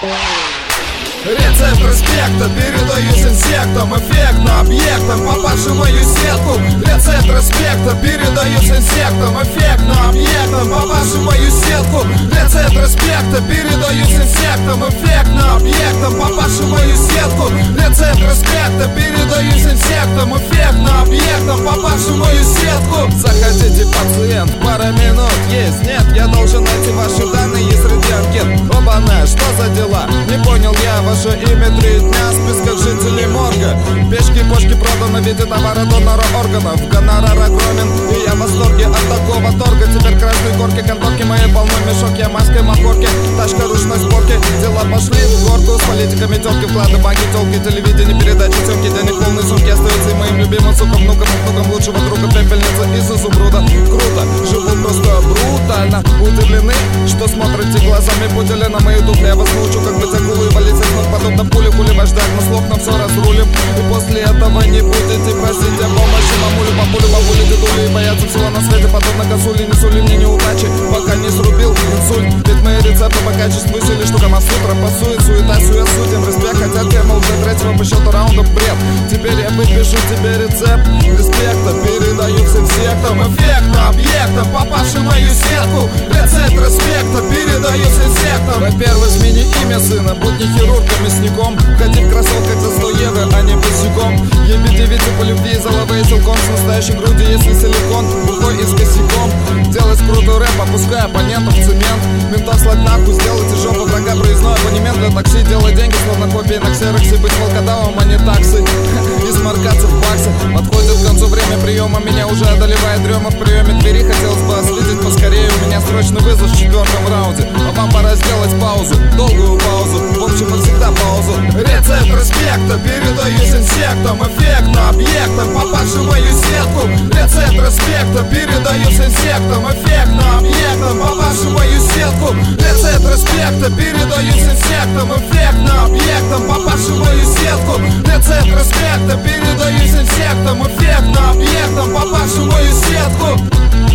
Рецепт респекта передаю с инсектом, эффектно объектом, попавшим в мою сетку. Рецепт респекта передаю с инсектом, эффектно объектом, попавшим в мою сетку. Рецепт респекта передаю с инсектом, эффектно объектом, попавшим в мою сетку. Рецепт респекта передаю с инсектом, эффектно объектом, попавшим в мою сетку. Заходите, пациент, пара минут есть, нет, я должен найти ваши данные среди анкет. Оба-на, что за дела? Не понял я ваше имя, 3 дня в списках жителей морга. Пешки, почки проданы в виде товара донора органов. Гонорар огромен, и я в восторге от такого торга. Теперь красные горки, конторки мои полны мешок. Я маской махорки, тачка ручной сборки. Дела пошли в горку, с политиками тётки. Вклады, банки, тёлки, телевидение, передачи, съемки. Денег полные сумки остаются и моим любимым сукам, внукам, внукам лучшего друга. Пепельница из изумруда. Круто, живу просто брутально. Удивлены, что смотрите глазами путели на мои туфли. Я вас научу, как быть акулой и валить из ног. Подобно пули ваш диагноз, на все разрулим. И после этого не будете просить о помощи мамулю, папулю, бабулю, дедулю. И бояться всего на свете, подобно косуле. Не сули мне неудачи, пока не срубил инсульт. Ведь мои рецепты по качеству сили, что Камасутра пасует, суета, сует, судим. Респект, хотя тема уже 3-го по счету раунда бред. Теперь я выпишу тебе рецепт респекта, передаю всем сектам, эффектно, объектом, попавшим в мою сетку. Рецепт респекта передаю всем сектам. Во-первых, смени имя сына, будь не хирург, а мясником. Ходи в кроссовках за 100 евро, а не босиком. Еби девицу по любви, заловые силком. С настоящей грудью, если силикон, бухой и с косяком. Делать крутой рэп, опускай оппонентов в цемент. Ментов слать нахуй, сделайте жопу врага, проездной абонемент для такси. Делать деньги, словно копии на ксероксе. Быть волкодавом, а не таксы. И сморкаться в баксе. Подходит к концу время приема, меня уже одолевает дрема в приеме двери. Хотелось бы осветить поскорее, у меня срочный вызов в 4-м раунде. А вам пора сделать паузу, долгую паузу. В общем, навсегда паузу. Рецепт респекта передаю с инсектом, эффектно, объектом, попавшим в мою сетку. Рецепт респекта передаю с инсектом, эффектно, объектом, попавшим в мою сетку. Рецепт респекта передаю с инсектом, эффектно, объектом, попавшим в мою сетку. Рецепт респекта передаю с инсектом, эффектно, объектом, попавшим в мою сетку.